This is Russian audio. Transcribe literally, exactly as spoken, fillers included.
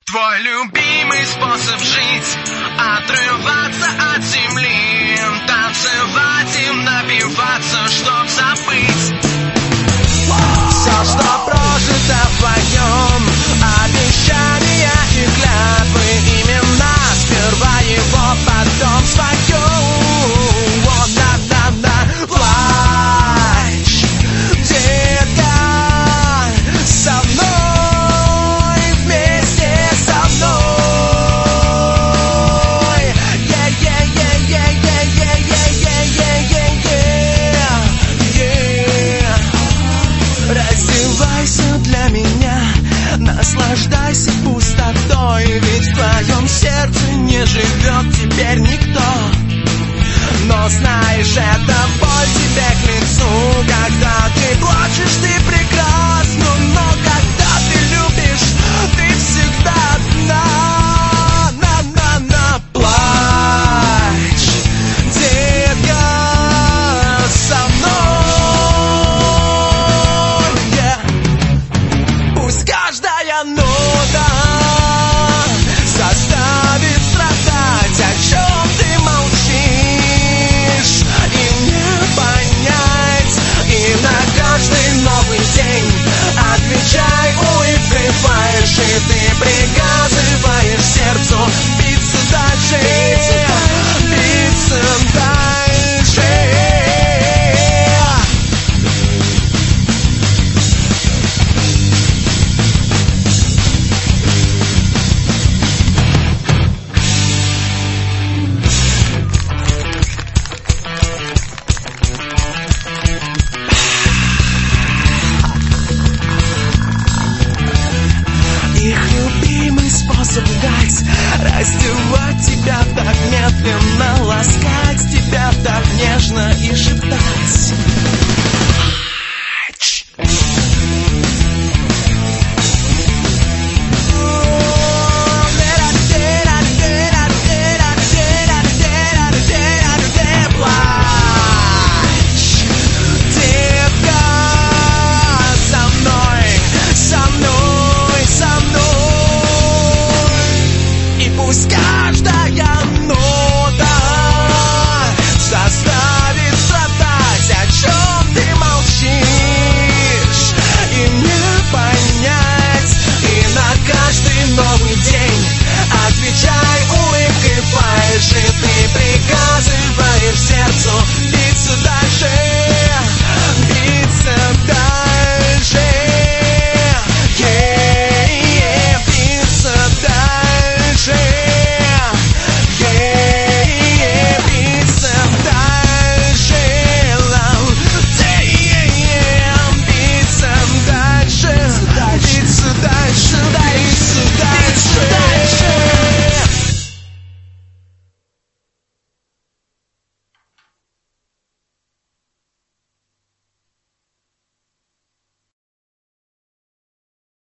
Твой любимый способ жить — отрываться от земли, танцевать и напиваться, чтоб забыть все, что прожито вдвоем, обещания и клятвы, имена, сперва его, потом свое. О, да-да-да, плачь, детка, со мной, вместе со мной. Раздевайся для меня, наслаждайся пустотой, ведь в твоем сердце не живет теперь никто. Но знаешь, эта боль тебе к лицу, когда ты плачешь, ты прекрасна, но когда ты любишь, ты всегда одна. На-на-на, плачь, детка, со мной. Пусть каждая нота заставит страдать, о чем ты молчишь, и не понять. И на каждый новый день отвечай, улыбаешь, и ты приказываешь сердцу биться дальше, биться дальше. Их любимый способ дать — раздевать тебя так медленно, ласкать тебя так нежно и шептать.